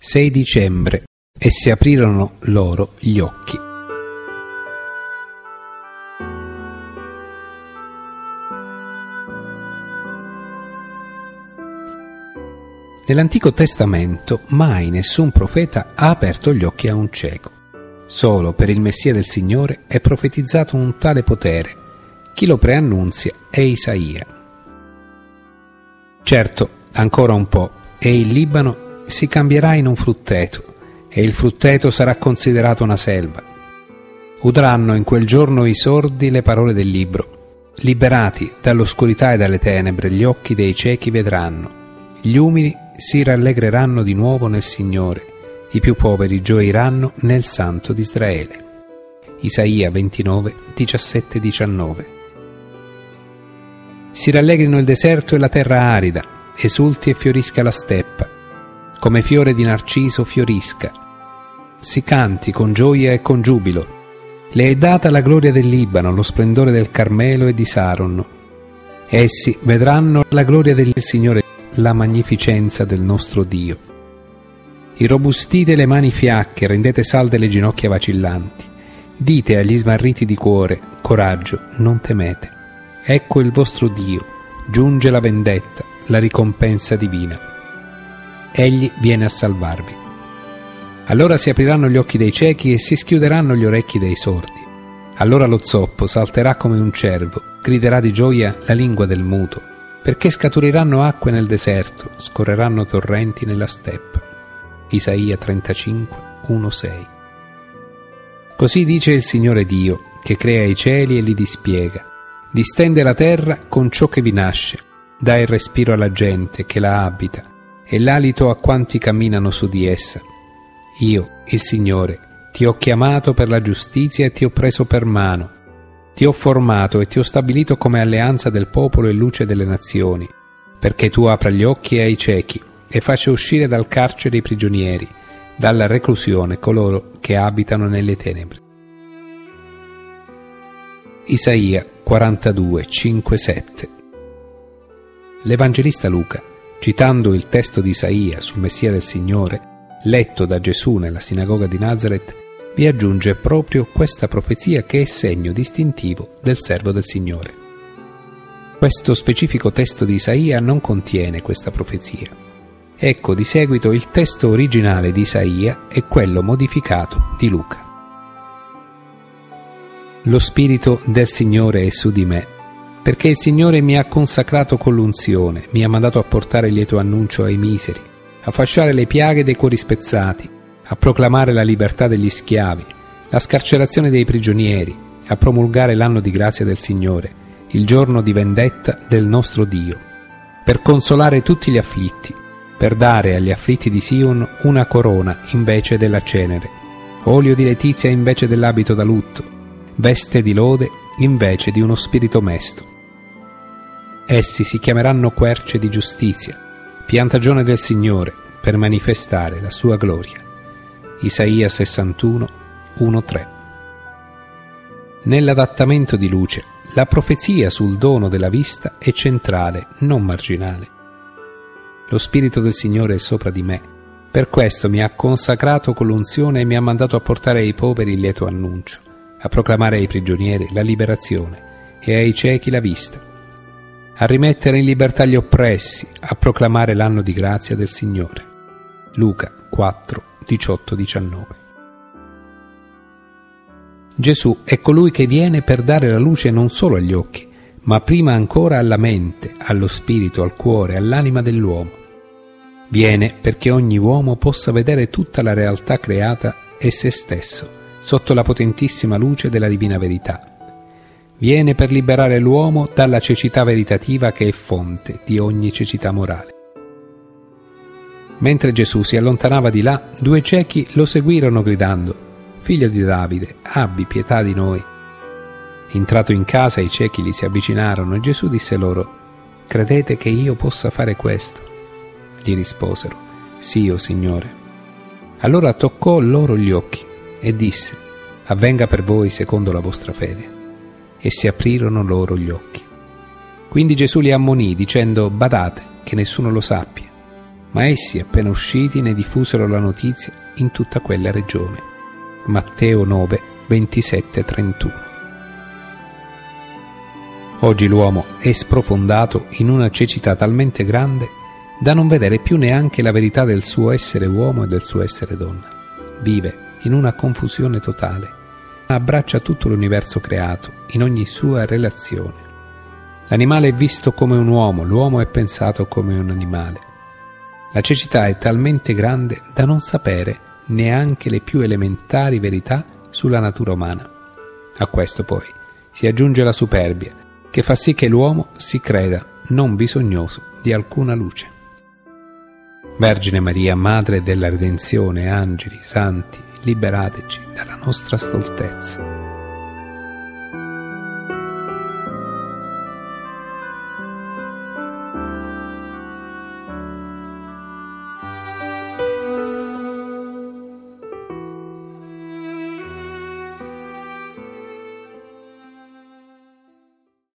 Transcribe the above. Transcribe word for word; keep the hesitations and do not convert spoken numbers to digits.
sei dicembre, e si aprirono loro gli occhi. Nell'Antico Testamento mai nessun profeta ha aperto gli occhi a un cieco. Solo per il Messia del Signore è profetizzato un tale potere. Chi lo preannunzia è Isaia. Certo, ancora un po', e il Libano si cambierà in un frutteto, e il frutteto sarà considerato una selva. Udranno in quel giorno i sordi le parole del libro. Liberati dall'oscurità e dalle tenebre, gli occhi dei ciechi vedranno. Gli umili si rallegreranno di nuovo nel Signore. I più poveri gioiranno nel Santo di Israele. Isaia ventinove, diciassette diciannove. Si rallegrino il deserto e la terra arida, esulti e fiorisca la steppa, come fiore di narciso fiorisca. Si canti con gioia e con giubilo. Le è data la gloria del Libano, lo splendore del Carmelo e di Saron. Essi vedranno la gloria del Signore, la magnificenza del nostro Dio. Irrobustite le mani fiacche, rendete salde le ginocchia vacillanti. Dite agli smarriti di cuore: coraggio, non temete. Ecco il vostro Dio, giunge la vendetta, la ricompensa divina. Egli viene a salvarvi. Allora si apriranno gli occhi dei ciechi e si schiuderanno gli orecchi dei sordi. Allora lo zoppo salterà come un cervo, griderà di gioia la lingua del muto, perché scaturiranno acque nel deserto, scorreranno torrenti nella steppa. Isaia trentacinque, uno sei. Così dice il Signore Dio, che crea i cieli e li dispiega, distende la terra con ciò che vi nasce, dà il respiro alla gente che la abita e l'alito a quanti camminano su di essa. Io, il Signore, ti ho chiamato per la giustizia e ti ho preso per mano. Ti ho formato e ti ho stabilito come alleanza del popolo e luce delle nazioni, perché tu apra gli occhi ai ciechi e faccia uscire dal carcere i prigionieri, dalla reclusione coloro che abitano nelle tenebre. Isaia quarantadue, cinque sette. L'Evangelista Luca, citando il testo di Isaia sul Messia del Signore, letto da Gesù nella sinagoga di Nazaret, vi aggiunge proprio questa profezia che è segno distintivo del servo del Signore. Questo specifico testo di Isaia non contiene questa profezia. Ecco di seguito il testo originale di Isaia e quello modificato di Luca. Lo Spirito del Signore è su di me, perché il Signore mi ha consacrato con l'unzione, mi ha mandato a portare il lieto annuncio ai miseri, a fasciare le piaghe dei cuori spezzati, a proclamare la libertà degli schiavi, la scarcerazione dei prigionieri, a promulgare l'anno di grazia del Signore, il giorno di vendetta del nostro Dio, per consolare tutti gli afflitti, per dare agli afflitti di Sion una corona invece della cenere, olio di letizia invece dell'abito da lutto, veste di lode invece di uno spirito mesto. Essi si chiameranno querce di giustizia, piantagione del Signore, per manifestare la sua gloria. Isaia sessantuno, uno tre. Nell'adattamento di luce, la profezia sul dono della vista è centrale, non marginale. Lo Spirito del Signore è sopra di me, per questo mi ha consacrato con l'unzione e mi ha mandato a portare ai poveri il lieto annuncio, a proclamare ai prigionieri la liberazione e ai ciechi la vista, a rimettere in libertà gli oppressi, a proclamare l'anno di grazia del Signore. Luca quattro, diciotto diciannove. Gesù è colui che viene per dare la luce non solo agli occhi, ma prima ancora alla mente, allo spirito, al cuore, all'anima dell'uomo. Viene perché ogni uomo possa vedere tutta la realtà creata e se stesso, sotto la potentissima luce della divina verità. Viene per liberare l'uomo dalla cecità veritativa che è fonte di ogni cecità morale. Mentre Gesù si allontanava di là, due ciechi lo seguirono gridando: «Figlio di Davide, abbi pietà di noi». Entrato in casa, i ciechi gli si avvicinarono e Gesù disse loro: «Credete che io possa fare questo?» Gli risposero: «Sì, o Signore». Allora toccò loro gli occhi e disse: «Avvenga per voi secondo la vostra fede». E si aprirono loro gli occhi. Quindi Gesù li ammonì dicendo: «Badate che nessuno lo sappia». ma essi, appena usciti, ne diffusero la notizia in tutta quella regione. Matteo nove, ventisette trentuno. Oggi l'uomo è sprofondato in una cecità talmente grande da non vedere più neanche la verità del suo essere uomo e del suo essere donna. Vive in una confusione totale, abbraccia tutto l'universo creato in ogni sua relazione. L'animale è visto come un uomo, l'uomo è pensato come un animale. La cecità è talmente grande da non sapere neanche le più elementari verità sulla natura umana. A questo poi si aggiunge la superbia, che fa sì che l'uomo si creda non bisognoso di alcuna luce. Vergine Maria, Madre della Redenzione, angeli, santi, liberateci dalla nostra stoltezza.